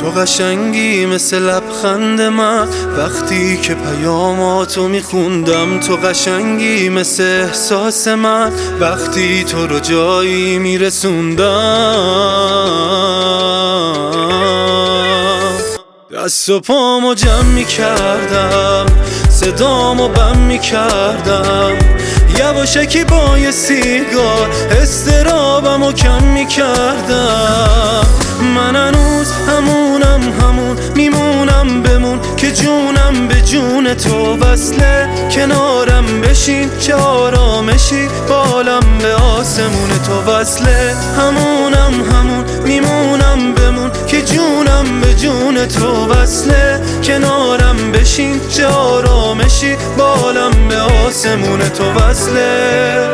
تو قشنگی مثل لبخند من وقتی که پیاماتو میخوندم. تو قشنگی مثل احساس من وقتی تو رو جایی میرسوندم. دست و پامو جمع میکردم، صدامو بم میکردم، یواشکی با یه سیگار استرابمو کم میکردم. من هنوز همون میمونم بمون که جونم به جون تو وصله. کنارم بشین چه آرامشی بالم به آسمون تو وصله. همون میمونم بمون که جونم به جون تو وصله. کنارم بشین چه آرامشی بالم به آسمون تو وصله.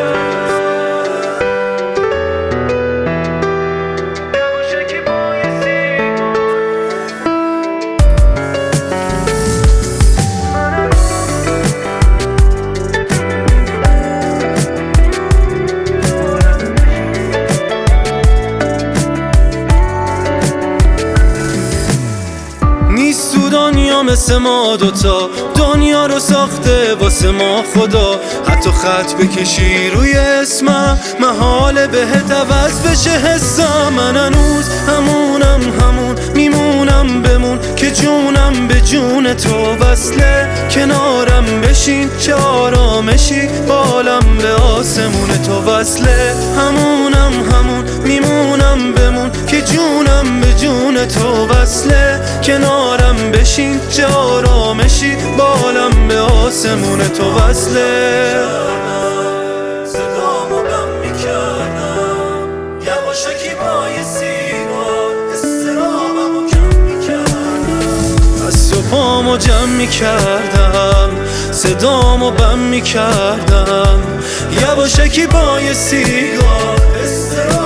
نیست تو دنیا مثل ما دوتا، دنیا رو ساخته واسه ما خدا. حتی خط بکشی روی اسمم محاله بهت عوض بشه حسم. من هنوز همون میمونم بمون که جونم به جون تو وصله. کنارم بشین چه آرامشی بالم به آسمون تو وصله. همون میمونم بمون که جونم به جون تو وصله. کنارم بشین چه آرامشی بالم به آسمون تو وصله. صدامو بم میکردم، یواشکی با یه سیگار استرابمو کم میکردم. دست و پامو جمع میکردم، صدامو بم میکردم، یواشکی با یه سیگار استرابمو